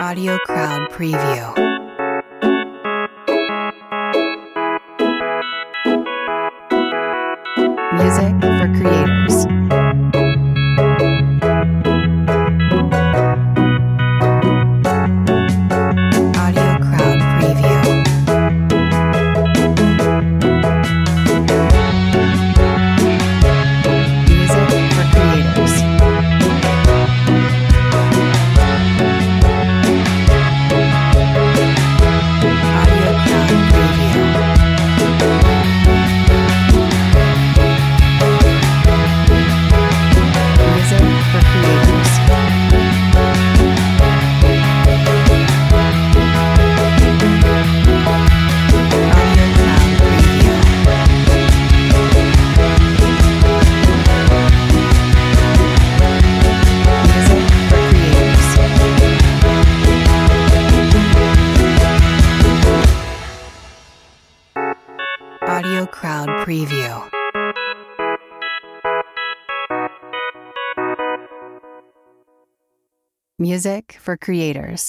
Audio Crowd Preview. Music for creators. Audio Crowd Preview. Music for creators. Audio Crowd Preview. Music for creators. Audio Crowd Preview. Music for creators. Audio Crowd Preview. Music for creators.